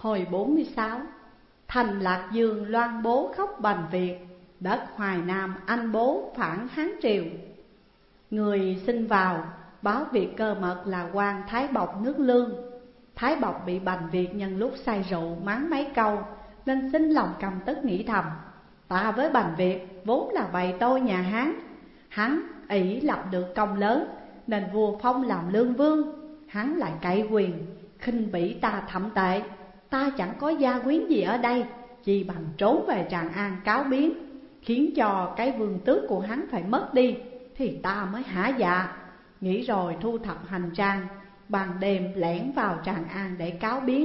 Hồi 46, thành Lạc Dương loan bố khóc bành Việt, đất Hoài Nam anh bố phản Hán Triều. Người xin vào, báo việc cơ mật là quan Thái Bộc nước Lương. Thái Bộc bị bành Việt nhân lúc say rượu mắng mấy câu, nên xin lòng căm tức nghĩ thầm: ta với bành Việt vốn là bầy tôi nhà Hán. Hắn ỷ lập được công lớn, nên vua phong làm lương vương. Hắn lại cậy quyền, khinh bỉ ta thậm tệ. Ta chẳng có gia quyến gì ở đây, chỉ bằng trốn về Tràng An cáo biến, khiến cho cái vương tước của hắn phải mất đi, thì ta mới hả dạ. Nghĩ rồi thu thập hành trang, ban đêm lẻn vào Tràng An để cáo biến.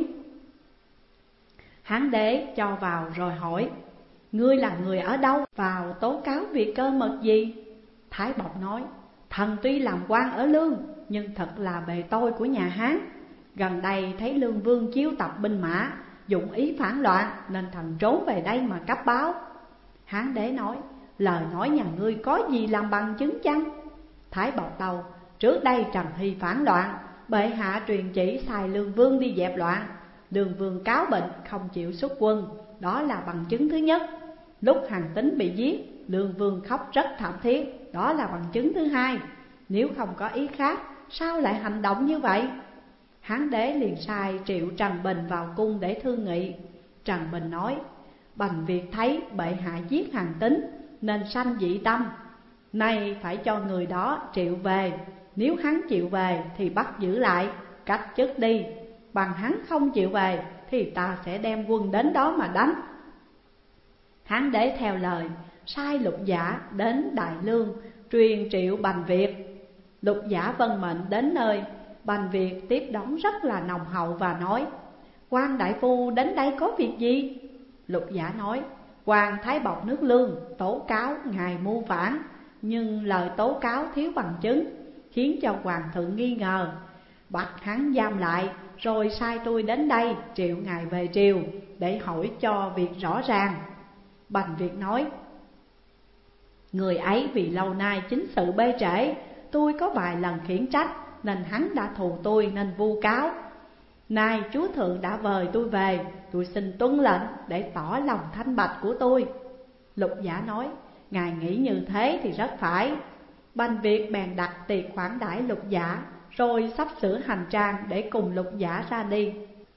Hán đế cho vào rồi hỏi: ngươi là người ở đâu, vào tố cáo việc cơ mật gì? Thái Bộc nói: thần tuy làm quan ở Lương, nhưng thật là bề tôi của nhà Hán. Gần đây thấy Lương vương chiêu tập binh mã, dụng ý phản loạn, nên thần trốn về đây mà cấp báo. Hán đế nói: lời nói nhà ngươi có gì làm bằng chứng chăng? Thái Bộc tâu: trước đây Trần Hy phản loạn, bệ hạ truyền chỉ sai Lương vương đi dẹp loạn. Lương vương cáo bệnh không chịu xuất quân, đó là bằng chứng thứ nhất. Lúc Hàn Tín bị giết, Lương vương khóc rất thảm thiết, đó là bằng chứng thứ hai. Nếu không có ý khác, sao lại hành động như vậy? Hán đế liền sai triệu Trần Bình vào cung để thương nghị. Trần Bình nói: bành Việt thấy bệ hạ giết Hàn Tín, nên sanh dị tâm. Nay phải cho người đó triệu về. Nếu hắn chịu về thì bắt giữ lại, cách chức đi. Bằng hắn không chịu về thì ta sẽ đem quân đến đó mà đánh. Hán đế theo lời, sai Lục Giả đến Đại Lương truyền triệu bành Việt. Lục Giả vâng mệnh đến nơi, bành Việt tiếp đón rất là nồng hậu và nói: quan đại phu đến đây có việc gì? Lục Giả nói: quan Thái Bộc nước Lương tố cáo ngài mưu phản, nhưng lời tố cáo thiếu bằng chứng, khiến cho hoàng thượng nghi ngờ, bắt hắn giam lại, rồi sai tôi đến đây triệu ngài về triều để hỏi cho việc rõ ràng. Bành Việt nói: người ấy vì lâu nay chính sự bê trễ, tôi có vài lần khiển trách, nên hắn đã thù tôi nên vu cáo. Nay chúa thượng đã vời tôi về, tôi xin tuân lệnh để tỏ lòng thanh bạch của tôi. Lục Giả nói: ngài nghĩ như thế thì rất phải. Bành Việt bèn đặt tiệc khoản đãi Lục Giả, rồi sắp sửa hành trang để cùng Lục Giả ra đi.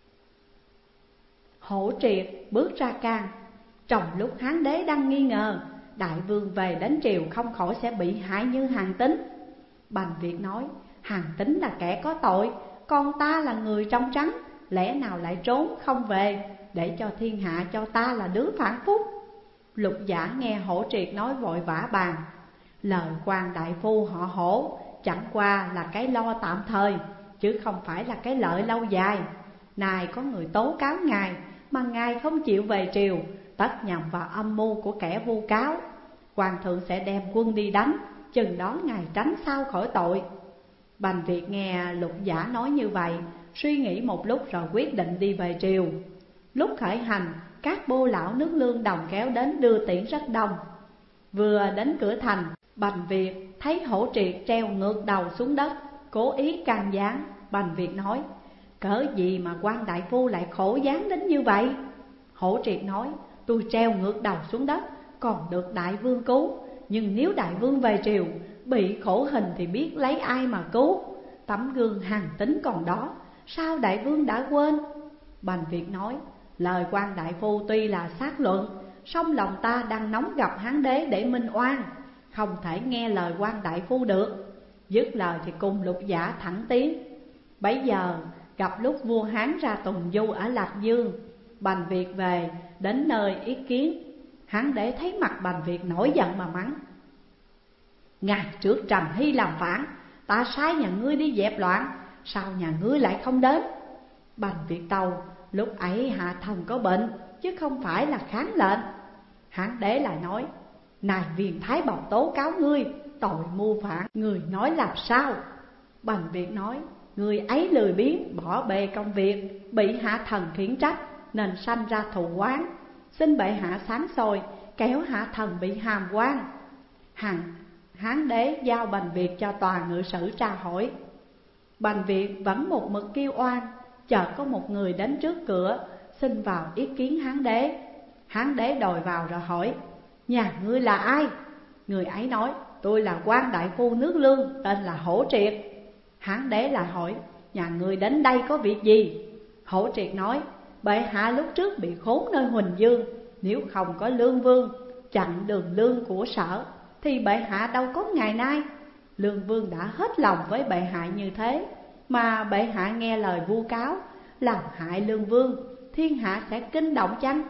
Hổ Triệt bước ra can. Trong lúc Hán đế đang nghi ngờ đại vương về đến triều không khỏi sẽ bị hại như Hàn Tín. Bành Việt nói: Hàn Tín là kẻ có tội, còn ta là người trong trắng, lẽ nào lại trốn không về, để cho thiên hạ cho ta là đứa phản phúc. Lục Giả nghe Hổ Triệt nói vội vã bàn: lời quan đại phu họ Hổ chẳng qua là cái lo tạm thời, chứ không phải là cái lợi lâu dài. Này có người tố cáo ngài, mà ngài không chịu về triều, tất nhằm vào âm mưu của kẻ vu cáo. Hoàng thượng sẽ đem quân đi đánh, chừng đó ngài tránh sao khỏi tội. Bành Việt nghe Lục Giả nói như vậy, suy nghĩ một lúc rồi quyết định đi về triều. Lúc khởi hành, các bô lão nước Lương đồng kéo đến đưa tiễn rất đông. Vừa đến cửa thành, Bành Việt thấy Hổ Triệt treo ngược đầu xuống đất, cố ý can gián. Bành Việt nói: cớ gì mà quan đại phu lại khổ gián đến như vậy? Hổ Triệt nói: tôi treo ngược đầu xuống đất còn được đại vương cứu, nhưng nếu đại vương về triều bị khổ hình thì biết lấy ai mà cứu. Tấm gương Hàn Tín còn đó, sao đại vương đã quên? Bành Việt nói: lời quan đại phu tuy là xác luận, song lòng ta đang nóng gặp Hán đế để minh oan, không thể nghe lời quan đại phu được. Dứt lời thì cùng Lục Giả thẳng tiến. Bấy giờ gặp lúc vua Hán ra tuần du ở Lạc Dương. Bành Việt về đến nơi ý kiến. Hán đế thấy mặt Bành Việt nổi giận mà mắng: ngày trước Trần Hy làm phản, ta sai nhà ngươi đi dẹp loạn, sao nhà ngươi lại không đến? Bành Việt tâu: lúc ấy hạ thần có bệnh, chứ không phải là kháng lệnh. Hán đế lại nói: này viên Thái Bộc tố cáo ngươi tội mưu phản, người nói làm sao? Bành Việt nói: người ấy lười biếng bỏ bê công việc, bị hạ thần khiển trách, nên sanh ra thù oán. Xin bệ hạ sáng soi, kéo hạ thần bị hàm oan. Hán đế giao Bành Việt cho tòa ngự sử tra hỏi. Bành Việt vẫn một mực kêu oan. Chợt có một người đến trước cửa, xin vào ý kiến Hán đế. Hán đế đòi vào rồi hỏi: nhà ngươi là ai? Người ấy nói: tôi là quan đại phu nước Lương, tên là Hổ Triệt. Hán đế lại hỏi: nhà ngươi đến đây có việc gì? Hổ Triệt nói: bệ hạ lúc trước bị khốn nơi Huỳnh Dương, nếu không có Lương Vương chặn đường lương của Sở thì bệ hạ đâu có ngày nay. Lương Vương đã hết lòng với bệ hạ như thế, mà bệ hạ nghe lời vu cáo làm hại Lương Vương, thiên hạ sẽ kinh động chăng?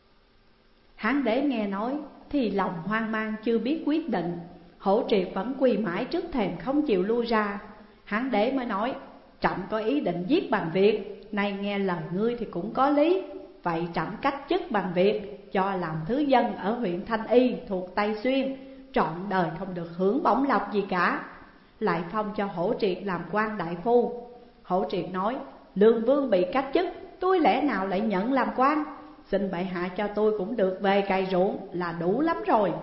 Hán đế nghe nói thì lòng hoang mang chưa biết quyết định. Hổ Triệt vẫn quỳ mãi trước thềm không chịu lui ra. Hán đế mới nói: trẫm có ý định giết Bành Việt, nay nghe lời ngươi thì cũng có lý. Vậy trẫm cách chức Bành Việt, cho làm thứ dân ở huyện Thanh Y thuộc Tây Xuyên, trọn đời không được hưởng bổng lộc gì cả. Lại phong cho Hổ Triệt làm quan đại phu. Hổ Triệt nói: Lương Vương bị cách chức, tôi lẽ nào lại nhận làm quan? Xin bệ hạ cho tôi cũng được về cày ruộng là đủ lắm rồi.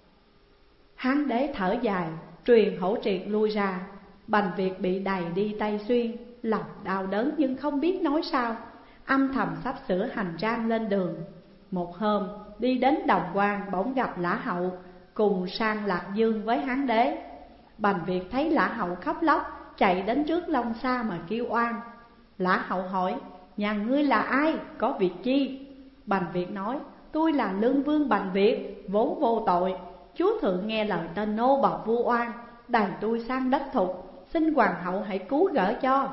Hán đế thở dài, truyền Hổ Triệt lui ra. Bành Việt bị đày đi Tây Xuyên, lòng đau đớn nhưng không biết nói sao, âm thầm sắp sửa hành trang lên đường. Một hôm đi đến Đồng Quan, bỗng gặp Lã Hậu cùng sang Lạc Dương với Hán đế. Bành Việt thấy Lã Hậu khóc lóc, chạy đến trước Long Sa mà kêu oan. Lã Hậu hỏi: nhà ngươi là ai, có việc chi? Bành Việt nói: tôi là Lương Vương Bành Việt, vốn vô tội. Chúa thượng nghe lời tên nô bộc vu oan, đày tôi sang đất Thục, xin hoàng hậu hãy cứu gỡ cho.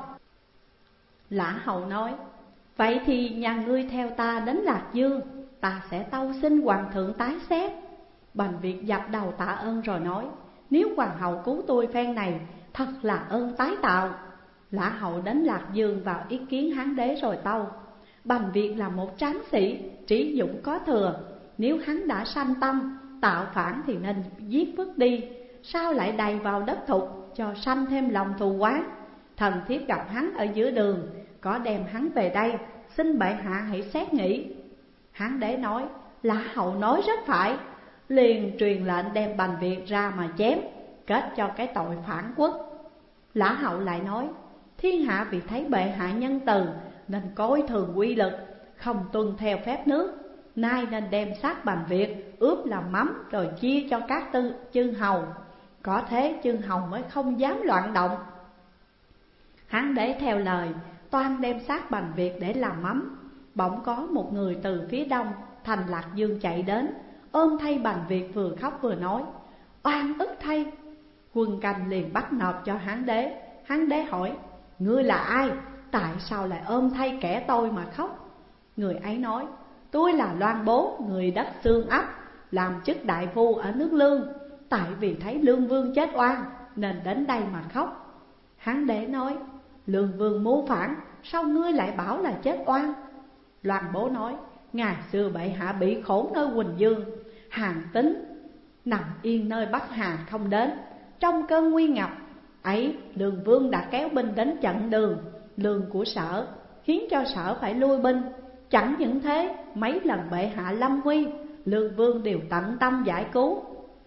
Lã Hậu nói: vậy thì nhà ngươi theo ta đến Lạc Dương, ta sẽ tâu xin hoàng thượng tái xét. Bành Việt dập đầu tạ ơn rồi nói: nếu hoàng hậu cứu tôi phen này, thật là ơn tái tạo. Lã Hậu đến Lạc Dương vào ý kiến Hán đế rồi tâu: Bành Việt là một tráng sĩ, trí dũng có thừa. Nếu hắn đã sanh tâm tạo phản thì nên giết vứt đi, sao lại đày vào đất Thục cho sanh thêm lòng thù oán? Thần thiếp gặp hắn ở giữa đường, có đem hắn về đây, xin bệ hạ hãy xét nghĩ. Hán đế nói: Lã Hậu nói rất phải. Liền truyền lệnh đem Bành Việt ra mà chém, kết cho cái tội phản quốc. Lã Hậu lại nói: thiên hạ vì thấy bệ hạ nhân từ nên coi thường quy lực, không tuân theo phép nước, nay nên đem xác Bành Việt ướp làm mắm rồi chia cho các chư hầu, có thế chư hầu mới không dám loạn động. Hán đế theo lời, toan đem xác Bành Việt để làm mắm. Bỗng có một người từ phía đông thành Lạc Dương chạy đến, ôm thay Bành Việt vừa khóc vừa nói: oan ức thay. Quân canh liền bắt nộp cho Hán đế. Hán đế hỏi: ngươi là ai, tại sao lại ôm thay kẻ tôi mà khóc? Người ấy nói: tôi là Loan Bố, người đất Xương Ấp, làm chức đại phu ở nước Lương. Tại vì thấy Lương Vương chết oan nên đến đây mà khóc. Hán đế nói: Lương Vương mưu phản, sao ngươi lại bảo là chết oan? Loan Bố nói: ngày xưa bệ hạ bị khổ nơi Huỳnh Dương, Hàn Tín nằm yên nơi Bắc Hà không đến. Trong cơn nguy ngập ấy, Lương Vương đã kéo binh đến chặn đường lương của Sở, khiến cho Sở phải lui binh. Chẳng những thế, mấy lần bệ hạ lâm nguy, Lương Vương đều tận tâm giải cứu.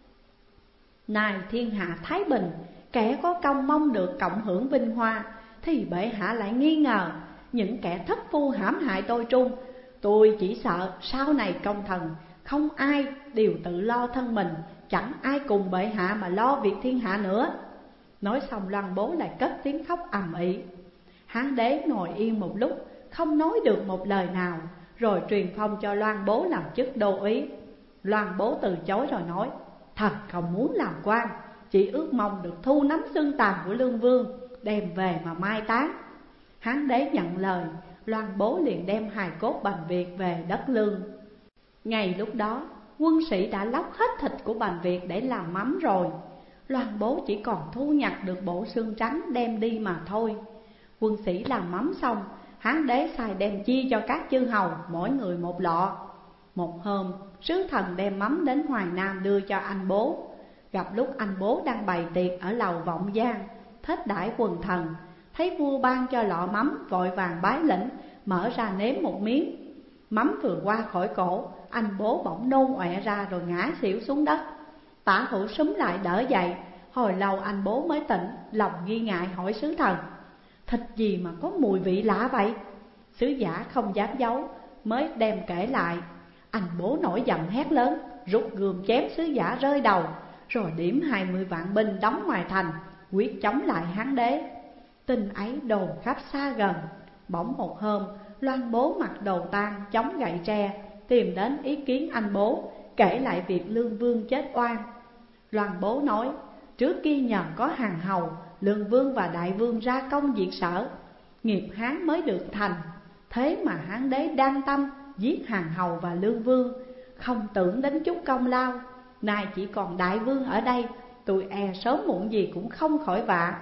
Nay thiên hạ thái bình, kẻ có công mong được cộng hưởng vinh hoa, thì bệ hạ lại nghi ngờ những kẻ thất phu hãm hại tôi trung. Tôi chỉ sợ sau này công thần không ai đều tự lo thân mình, chẳng ai cùng bệ hạ mà lo việc thiên hạ nữa. Nói xong Loan Bố lại cất tiếng khóc ầm ĩ. Hán đế ngồi yên một lúc, không nói được một lời nào, rồi truyền phong cho Loan Bố làm chức đô úy. Loan Bố từ chối rồi nói: thần không muốn làm quan, chỉ ước mong được thu nắm xương tàn của Lương Vương, đem về mà mai táng. Hán đế nhận lời, Loan Bố liền đem hài cốt Bành Việt về đất Lương. Ngày lúc đó, quân sĩ đã lóc hết thịt của Bành Việt để làm mắm rồi. Loan Bố chỉ còn thu nhặt được bộ xương trắng đem đi mà thôi. Quân sĩ làm mắm xong, Hán đế sai đem chia cho các chư hầu, mỗi người một lọ. Một hôm, sứ thần đem mắm đến Hoài Nam đưa cho anh Bố. Gặp lúc anh Bố đang bày tiệc ở lầu Vọng Giang, thết đãi quần thần, thấy vua ban cho lọ mắm, vội vàng bái lĩnh, mở ra nếm một miếng. Mắm vừa qua khỏi cổ, anh Bố bỗng nôn ọe ra rồi ngã xỉu xuống đất. Tả Hữu súm lại đỡ dậy, hồi lâu anh Bố mới tỉnh, lòng nghi ngại hỏi sứ thần: thịt gì mà có mùi vị lạ vậy? Sứ giả không dám giấu, mới đem kể lại. Anh bố nổi giận hét lớn, rút gươm chém sứ giả rơi đầu, rồi điểm 20 vạn binh đóng ngoài thành, quyết chống lại Hán đế. Tin ấy đồn khắp xa gần. Bỗng một hôm, Loan bố mặc đồ tang chống gậy tre, tìm đến ý kiến anh bố, kể lại việc Lương Vương chết oan. Loan bố nói, trước kia nhờ có Hàn Hầu, Lương Vương và Đại Vương ra công diệt Sở, nghiệp Hán mới được thành. Thế mà Hán đế đang tâm giết Hàn Hầu và Lương Vương, không tưởng đến chút công lao. Nay chỉ còn Đại Vương ở đây, tôi e sớm muộn gì cũng không khỏi vạ.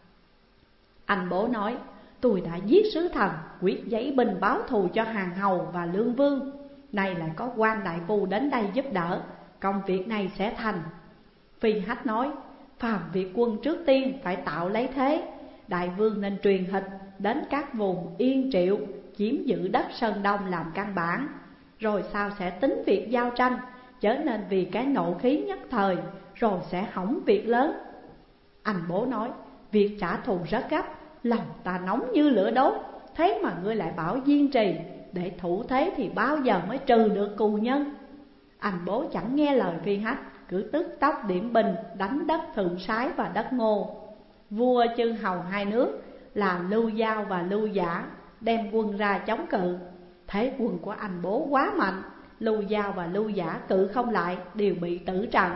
Anh bố nói, tôi đã giết sứ thần, quyết giấy binh báo thù cho Hàn Hầu và Lương Vương. Nay lại có quan đại phu đến đây giúp đỡ, công việc này sẽ thành. Phi Hách nói, phàm việc quân trước tiên phải tạo lấy thế. Đại Vương nên truyền hịch đến các vùng Yên Triệu, chiếm giữ đất Sơn Đông làm căn bản, rồi sau sẽ tính việc giao tranh, chớ nên vì cái nộ khí nhất thời, rồi sẽ hỏng việc lớn. Anh bố nói, việc trả thù rất gấp, lòng ta nóng như lửa đốt, thế mà ngươi lại bảo kiên trì, để thủ thế thì bao giờ mới trừ được cù nhân. Anh bố chẳng nghe lời Phi Hách, cứ tức tốc điểm binh đánh đất Thượng Sái và đất Ngô. Vua chư hầu hai nước là Lưu Giao và Lưu Giả đem quân ra chống cự. Thế quân của anh bố quá mạnh, Lưu Giao và Lưu Giả cự không lại, đều bị tử trận.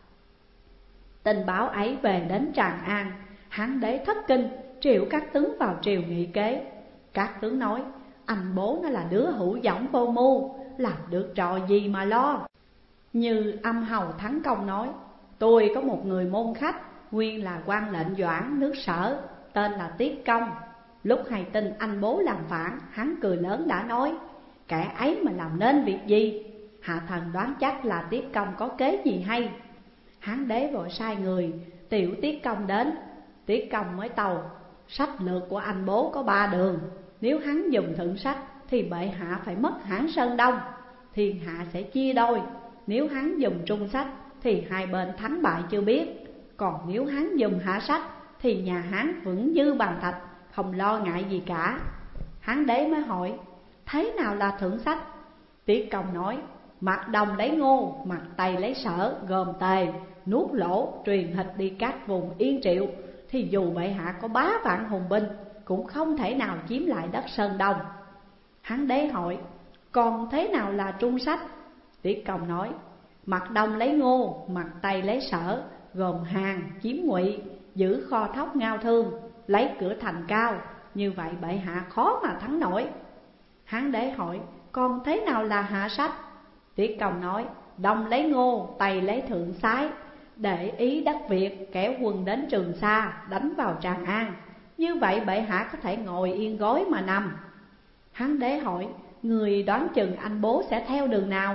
Tin báo ấy về đến Tràng An, Hán đế thất kinh, triệu các tướng vào triều nghị kế. Các tướng nói, anh bố nó là đứa hữu dõng vô mưu, làm được trò gì mà lo. Như Âm Hầu Thắng Công nói, tôi có một người môn khách, nguyên là quan lệnh Doãn nước Sở, tên là Tiết Công. Lúc hay tin anh bố làm phản, hắn cười lớn đã nói, kẻ ấy mà làm nên việc gì? Hạ thần đoán chắc là Tiết Công có kế gì hay. Hán đế vội sai người tiểu Tiết Công đến. Tiết Công mới tâu, sách lược của anh bố có 3 đường. Nếu hắn dùng thượng sách thì bệ hạ phải mất hãn Sơn Đông, thiên hạ sẽ chia đôi. Nếu hắn dùng trung sách thì hai bên thắng bại chưa biết. Còn nếu hắn dùng hạ sách thì nhà Hán vững như bàn thạch, không lo ngại gì cả. Hán đế mới hỏi, thế nào là thượng sách? Tiết Công nói, mặt Đông lấy Ngô, mặt Tây lấy Sở, gồm Tề, nuốt Lỗ, truyền hịch đi các vùng Yên Triệu, thì dù bệ hạ có 3 vạn hùng binh cũng không thể nào chiếm lại đất Sơn Đông. Hán đế hỏi, còn thế nào là trung sách? Tiết Công nói, mặt Đông lấy Ngô, mặt Tây lấy Sở, gồm Hàn, chiếm Ngụy, giữ kho thóc Ngao Thương, lấy cửa thành cao, như vậy bệ hạ khó mà thắng nổi. Hán đế hỏi, còn thế nào là hạ sách? Tiết Công nói, Đông lấy Ngô, Tây lấy Thượng Sái, để ý đất Việt, kéo quân đến Trường Sa, đánh vào Tràng An. Như vậy bệ hạ có thể ngồi yên gối mà nằm. Hán đế hỏi, người đoán chừng anh bố sẽ theo đường nào?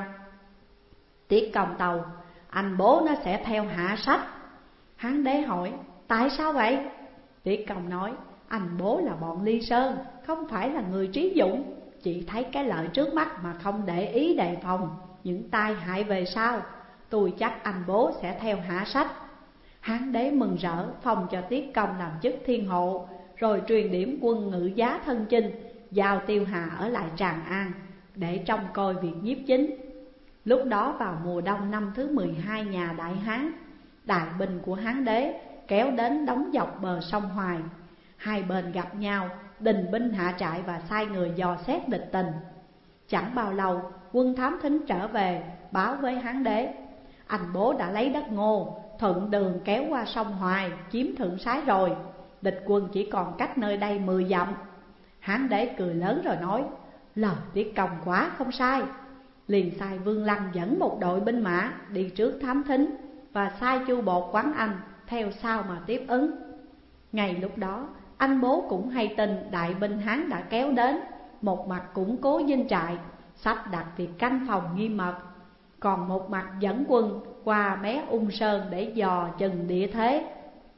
Tiết Công tâu, anh bố nó sẽ theo hạ sách. Hán đế hỏi, tại sao vậy? Tiết Công nói, anh bố là bọn Ly Sơn, không phải là người trí dũng, chỉ thấy cái lợi trước mắt mà không để ý đề phòng những tai hại về sau. Tôi chắc anh bố sẽ theo hạ sách. Hán đế mừng rỡ phong cho Tiết Công làm chức thiên hộ, rồi truyền điểm quân Ngự Giá thân chinh, giao Tiêu Hà ở lại Tràng An để trông coi việc nhiếp chính. Lúc đó vào mùa đông năm thứ 12 nhà Đại Hán, đại binh của Hán đế kéo đến đóng dọc bờ sông Hoài. Hai bên gặp nhau, đình binh hạ trại và sai người dò xét địch tình. Chẳng bao lâu, quân thám thính trở về báo với Hán đế, anh bố đã lấy đất Ngô, thuận đường kéo qua sông Hoài, chiếm Thượng Sái rồi. Địch quân chỉ còn cách nơi đây 10 dặm. Hán đế cười lớn rồi nói, lời Tiết Công quá không sai. Liền sai Vương Lăng dẫn một đội binh mã đi trước thám thính, và sai Chu Bột Quán Anh theo sau mà tiếp ứng. Ngày lúc đó, anh bố cũng hay tin đại binh Hán đã kéo đến, một mặt củng cố dinh trại, sắp đặt việc canh phòng nghiêm mật, còn một mặt dẫn quân qua mé Ung Sơn để dò chừng địa thế.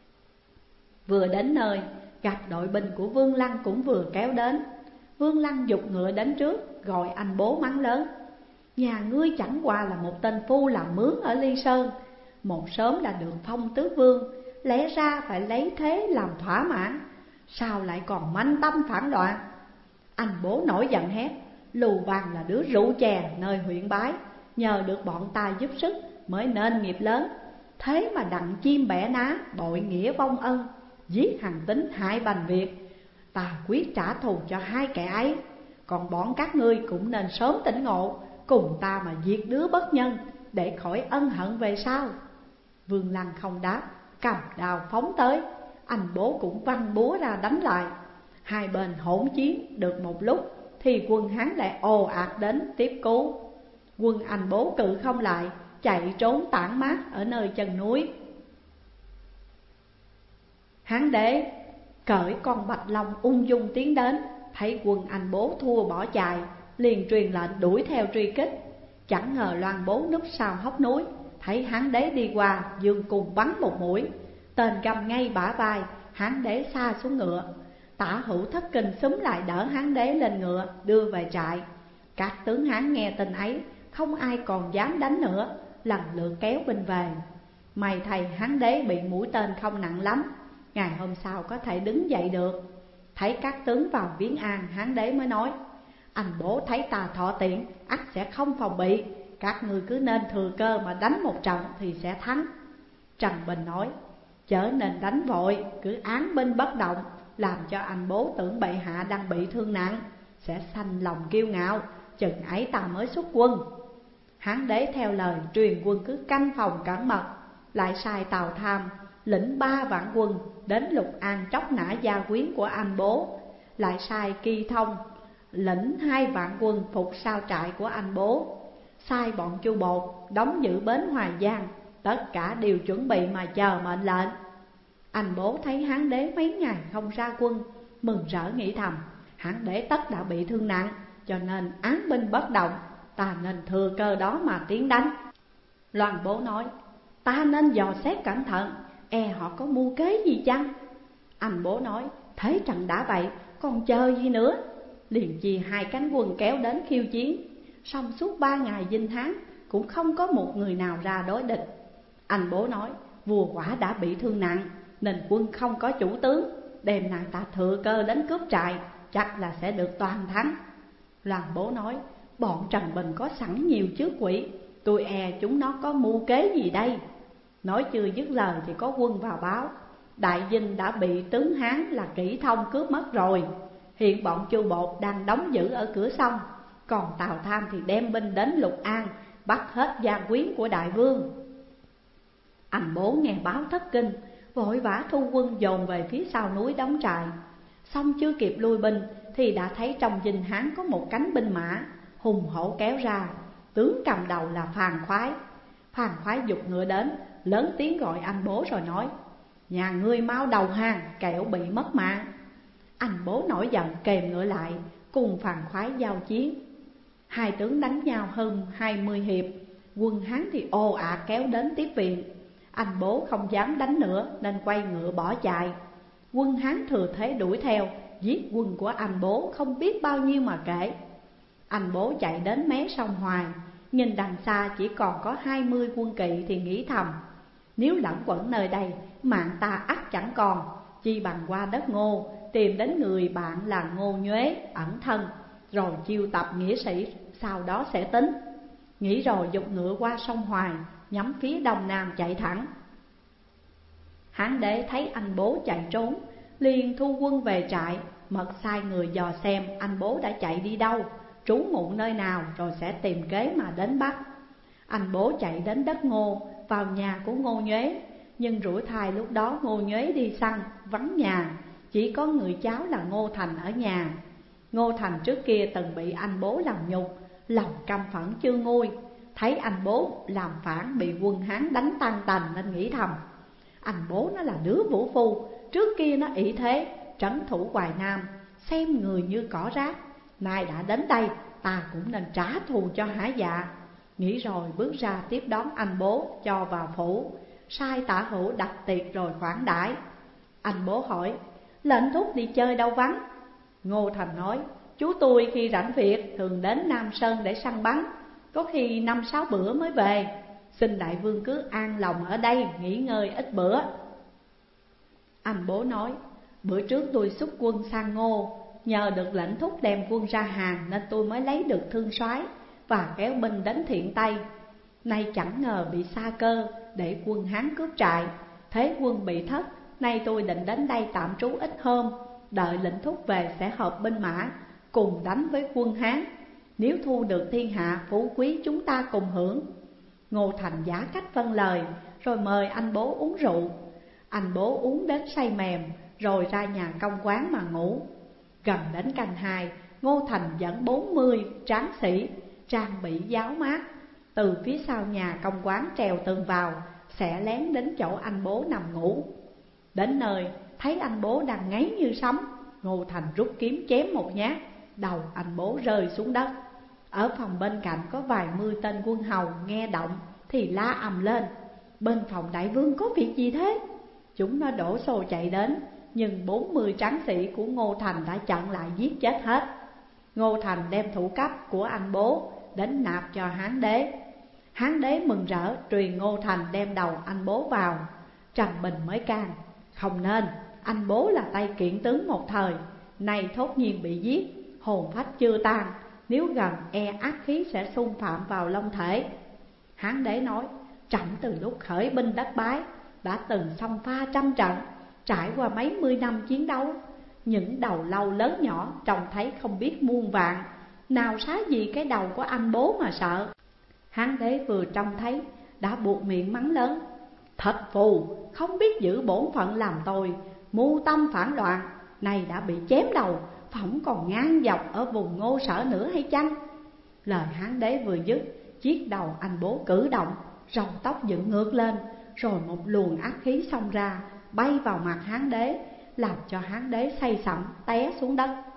Vừa đến nơi, gặp đội binh của Vương Lăng cũng vừa kéo đến. Vương Lăng giục ngựa đến trước, gọi anh bố mắng lớn, nhà ngươi chẳng qua là một tên phu làm mướn ở Ly Sơn, một sớm đã được phong tước vương, lẽ ra phải lấy thế làm thỏa mãn, sao lại còn manh tâm phản loạn? Anh bố nổi giận hét, Lưu Vàng là đứa rượu chè nơi huyện Bái, nhờ được bọn ta giúp sức mới nên nghiệp lớn. Thế mà đặng chim bẻ ná, bội nghĩa vong ân, giết Hàn Tín hại Bành Việt. Ta quyết trả thù cho hai kẻ ấy. Còn bọn các ngươi cũng nên sớm tỉnh ngộ, cùng ta mà diệt đứa bất nhân, để khỏi ân hận về sau. Vương Lăng không đáp, cầm đao phóng tới. Anh Bố cũng văng búa ra đánh lại. Hai bên hỗn chiến được một lúc thì quân Hán lại ồ ạt đến tiếp cứu. Quân Anh Bố cự không lại, chạy trốn tản mát ở nơi chân núi. Hán đế cởi con Bạch Long ung dung tiến đến, thấy quân Anh Bố thua bỏ chạy, liền truyền lệnh đuổi theo truy kích. Chẳng ngờ Loan Bố núp sau hốc núi, thấy Hán đế đi qua, dương cùng bắn một mũi, tên găm ngay bả vai. Hán đế sa xuống ngựa. Tả Hữu Thất Kinh xúm lại đỡ Hán đế lên ngựa đưa về trại. Các tướng Hán nghe tin ấy, không ai còn dám đánh nữa, lần lượt kéo binh về. May thầy Hán đế bị mũi tên không nặng lắm, ngày hôm sau có thể đứng dậy được. Thấy các tướng vào viếng an, Hán đế mới nói: Anh Bố thấy ta thọ tiện, ắt sẽ không phòng bị. Các ngươi cứ nên thừa cơ mà đánh một trận thì sẽ thắng. Trần Bình nói: Chớ nên đánh vội, cứ án binh bất động, làm cho anh Bố tưởng bệ hạ đang bị thương nặng, sẽ sanh lòng kiêu ngạo, chừng ấy ta mới xuất quân. Hán đế theo lời truyền quân cứ canh phòng cẩn mật, lại sai Tào Tham lĩnh 3 vạn quân đến Lục An tróc nã gia quyến của anh Bố, lại sai Kỳ Thông lĩnh 2 vạn quân phục sao trại của anh Bố, sai bọn Chu Bột đóng giữ bến Hoài Giang. Tất cả đều chuẩn bị mà chờ mệnh lệnh. Anh Bố thấy Hán đế mấy ngày không ra quân, mừng rỡ nghĩ thầm: Hán đế tất đã bị thương nặng, cho nên án binh bất động, ta nên thừa cơ đó mà tiến đánh. Loan Bố nói: Ta nên dò xét cẩn thận, e họ có mưu kế gì chăng? Anh Bố nói: Thế trận đã vậy, còn chờ gì nữa? Liền chia 2 cánh quân kéo đến khiêu chiến. Xong suốt 3 ngày dinh tháng cũng không có một người nào ra đối địch. Anh Bố nói: Vua quả đã bị thương nặng, nên quân không có chủ tướng, đêm nay ta thừa cơ đến cướp trại, chắc là sẽ được toàn thắng. Loan Bố nói: Bọn Trần Bình có sẵn nhiều chướng quỷ, tôi e chúng nó có mưu kế gì đây. Nói chưa dứt lời thì có quân vào báo: Đại dinh đã bị tướng Hán là Kỷ Thông cướp mất rồi. Hiện bọn Chu Bột đang đóng giữ ở cửa sông, còn Tào Tham thì đem binh đến Lục An, bắt hết gia quyến của đại vương. Anh Bố nghe báo thất kinh, vội vã thu quân dồn về phía sau núi đóng trại. Xong chưa kịp lui binh thì đã thấy trong dinh Hán có một cánh binh mã hùng hổ kéo ra, tướng cầm đầu là Phàn Khoái. Phàn Khoái giục ngựa đến, lớn tiếng gọi anh Bố rồi nói: Nhà ngươi mau đầu hàng, kẻo bị mất mạng. Anh Bố nổi giận kềm ngựa lại, cùng Phàn Khoái giao chiến. 2 tướng đánh nhau hơn 20 hiệp, quân Hán thì ồ ạt kéo đến tiếp viện. Anh Bố không dám đánh nữa nên quay ngựa bỏ chạy. Quân Hán thừa thế đuổi theo, giết quân của anh Bố không biết bao nhiêu mà kể. Anh Bố chạy đến mé sông Hoài, nhìn đằng xa chỉ còn có 20 quân kỵ thì nghĩ thầm: Nếu lẩn quẩn nơi đây, mạng ta ắt chẳng còn, chi bằng qua đất Ngô, tìm đến người bạn là Ngô Nhuế ẩn thân, rồi chiêu tập nghĩa sĩ, sau đó sẽ tính. Nghĩ rồi giục ngựa qua sông Hoài, nhắm phía đông nam chạy thẳng. Hán đế thấy anh Bố chạy trốn, liền thu quân về trại, mật sai người dò xem anh Bố đã chạy đi đâu, trú ngụ nơi nào, rồi sẽ tìm kế mà đến bắt. Anh Bố chạy đến đất Ngô, vào nhà của Ngô Nhuế, nhưng rủi thai lúc đó Ngô Nhuế đi săn, vắng nhà, chỉ có người cháu là Ngô Thành ở nhà. Ngô Thành trước kia từng bị anh Bố làm nhục, lòng căm phẫn chưa nguôi. Thấy anh Bố làm phản bị quân Hán đánh tan tành nên nghĩ thầm: Anh Bố nó là đứa vũ phu, trước kia nó ỷ thế trấn thủ Hoài Nam, xem người như cỏ rác. Nay đã đến đây, ta cũng nên trả thù cho hả dạ. Nghĩ rồi bước ra tiếp đón anh Bố cho vào phủ, sai Tả Hữu đặt tiệc rồi khoản đãi. Anh Bố hỏi: Lệnh thúc đi chơi đâu vắng? Ngô Thành nói: Chú tôi khi rảnh việc thường đến Nam Sơn để săn bắn, có khi 5-6 bữa mới về. Xin đại vương cứ an lòng ở đây nghỉ ngơi ít bữa. Anh Bố nói: Bữa trước tôi xuất quân sang Ngô, nhờ được lệnh thúc đem quân ra hàng nên tôi mới lấy được thương soái và kéo binh đến Thiện Tây. Nay chẳng ngờ bị sa cơ để quân Hán cướp trại, thế quân bị thất. Nay tôi định đến đây tạm trú ít hôm, đợi lệnh thúc về sẽ hợp binh mã cùng đánh với quân Hán. Nếu thu được thiên hạ phú quý chúng ta cùng hưởng. Ngô Thành giả cách vâng lời, rồi mời anh bố uống rượu. Anh bố uống đến say mềm, rồi ra nhà công quán mà ngủ. Gần đến canh 2, Ngô Thành dẫn 40 tráng sĩ trang bị giáo mát từ phía sau nhà công quán trèo tường vào, sẽ lén đến chỗ anh bố nằm ngủ. Đến nơi thấy anh bố đang ngáy như sấm, Ngô Thành rút kiếm chém một nhát, đầu anh bố rơi xuống đất. Ở phòng bên cạnh có vài mươi tên quân hầu nghe động thì la ầm lên: bên phòng đại vương có việc gì thế? Chúng nó đổ xô chạy đến, nhưng 40 tráng sĩ của Ngô Thành đã chặn lại giết chết hết. Ngô Thành đem thủ cấp của anh bố đến nạp cho Hán đế. Hán đế mừng rỡ truyền Ngô Thành đem đầu anh bố vào. Trần Bình mới can: không nên, anh bố là tay kiện tướng một thời, nay thốt nhiên bị giết, hồn phách chưa tan, nếu gần ác khí sẽ xung phạm vào long thể. Hán đế nói: trẫm từ lúc khởi binh Đất Bái đã từng xông pha trăm trận, trải qua mấy mươi năm chiến đấu, những đầu lâu lớn nhỏ trông thấy không biết muôn vạn, nào xá gì cái đầu của anh bố mà sợ. Hán đế vừa trông thấy đã buộc miệng mắng lớn: thật phù, không biết giữ bổn phận làm tôi, mưu tâm phản loạn, này đã bị chém đầu, phỏng còn ngang dọc ở vùng Ngô Sở nữa hay chăng? Lời Hán đế vừa dứt, chiếc đầu anh bố cử động, râu tóc dựng ngược lên, rồi một luồng ác khí xông ra, bay vào mặt Hán đế, làm cho Hán đế say sẩm té xuống đất.